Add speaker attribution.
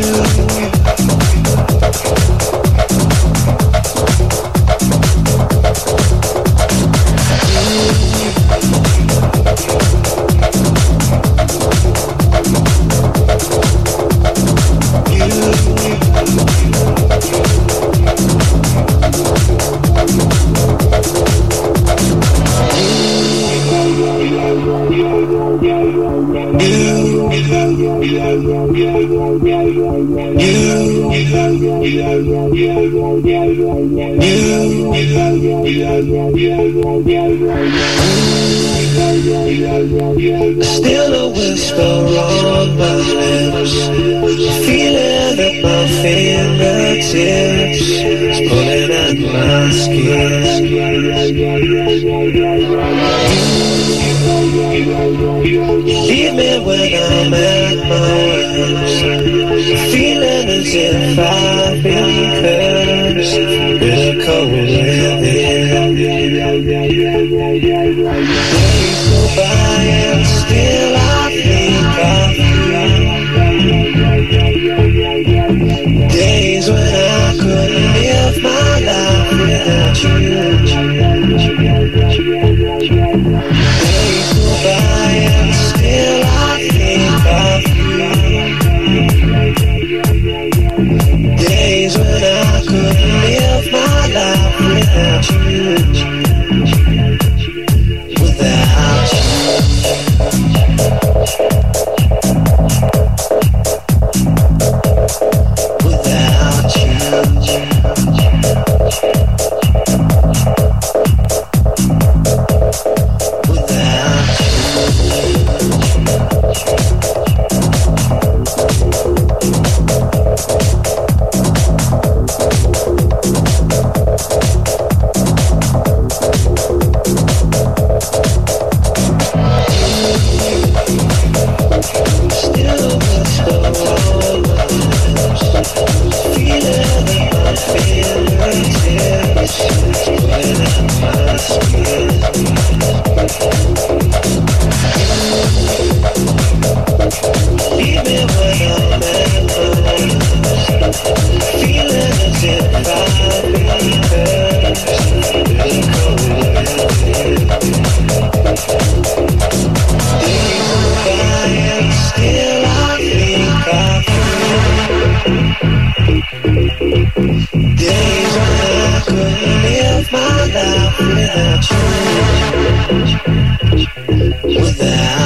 Speaker 1: Still a whisper on my lips, feeling at my fingertips, pulling at my skin. Leave me when I'm at my worst, feeling as if I've been cursed with a cold living. Days go by and still I think of you. Days when I couldn't live my life without you. Days go by and still I think of you. Days when I couldn't live my life without you. Without you. Without you. Without